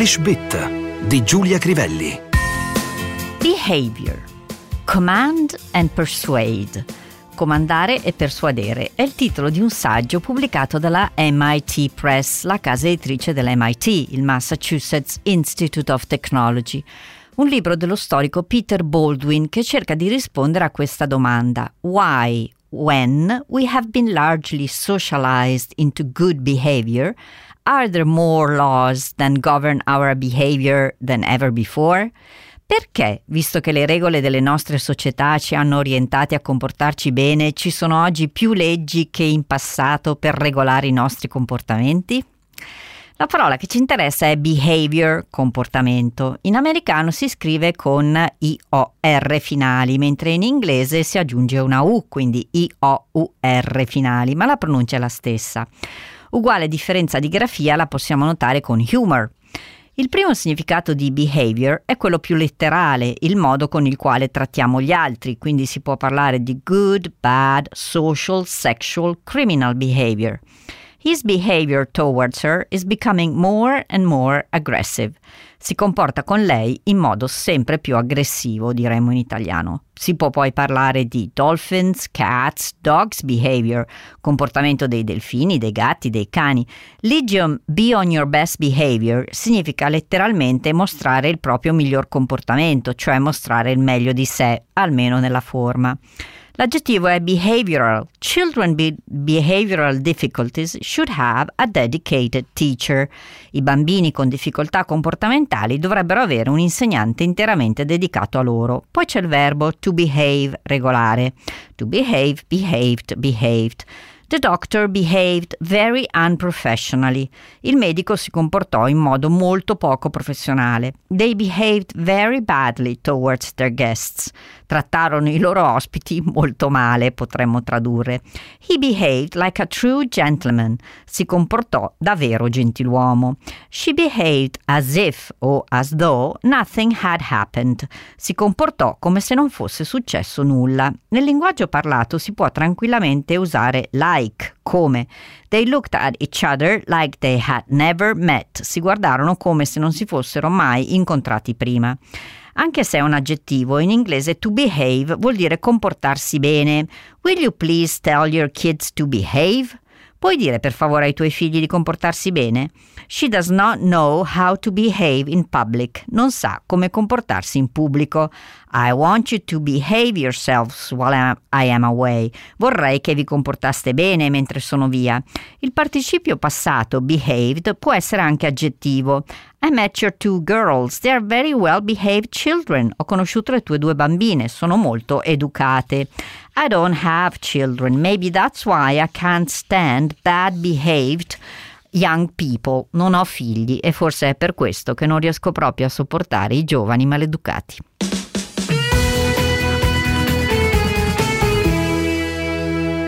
English Bit di Giulia Crivelli. Behavior. Command and persuade. Comandare e persuadere è il titolo di un saggio pubblicato dalla MIT Press, la casa editrice dell'MIT, il Massachusetts Institute of Technology. Un libro dello storico Peter Baldwin che cerca di rispondere a questa domanda: Why, when we have been largely socialized into good behavior, are there more laws that govern our behavior than ever before? Perché, visto che le regole delle nostre società ci hanno orientati a comportarci bene, ci sono oggi più leggi che in passato per regolare i nostri comportamenti? La parola che ci interessa è behavior, comportamento. In americano si scrive con I-O-R finali, mentre in inglese si aggiunge una U, quindi I-O-U-R finali, ma la pronuncia è la stessa. Uguale differenza di grafia la possiamo notare con humor. Il primo significato di behavior è quello più letterale, il modo con il quale trattiamo gli altri, quindi si può parlare di good, bad, social, sexual, criminal behavior. His behavior towards her is becoming more and more aggressive. Si comporta con lei in modo sempre più aggressivo, diremmo in italiano. Si può poi parlare di dolphins, cats, dogs behavior, comportamento dei delfini, dei gatti, dei cani. L'idiom be on your best behavior significa letteralmente mostrare il proprio miglior comportamento, cioè mostrare il meglio di sé, almeno nella forma. L'aggettivo è behavioral. Children with behavioral difficulties should have a dedicated teacher. I bambini con difficoltà comportamentali dovrebbero avere un insegnante interamente dedicato a loro. Poi c'è il verbo to behave, regolare. To behave, behaved, behaved. The doctor behaved very unprofessionally. Il medico si comportò in modo molto poco professionale. They behaved very badly towards their guests. Trattarono i loro ospiti molto male, potremmo tradurre. He behaved like a true gentleman. Si comportò da vero gentiluomo. She behaved as if o as though nothing had happened. Si comportò come se non fosse successo nulla. Nel linguaggio parlato si può tranquillamente usare like, come. They looked at each other like they had never met. Si guardarono come se non si fossero mai incontrati prima. Anche se è un aggettivo, in inglese to behave vuol dire comportarsi bene. Will you please tell your kids to behave? Puoi dire per favore ai tuoi figli di comportarsi bene? She does not know how to behave in public. Non sa come comportarsi in pubblico. I want you to behave yourselves while I am away. Vorrei che vi comportaste bene mentre sono via. Il participio passato, behaved, può essere anche aggettivo. I met your two girls. They are very well behaved children. Ho conosciuto le tue due bambine. Sono molto educate. I don't have children. Maybe that's why I can't stand bad behaved young people. Non ho figli e forse è per questo che non riesco proprio a sopportare i giovani maleducati.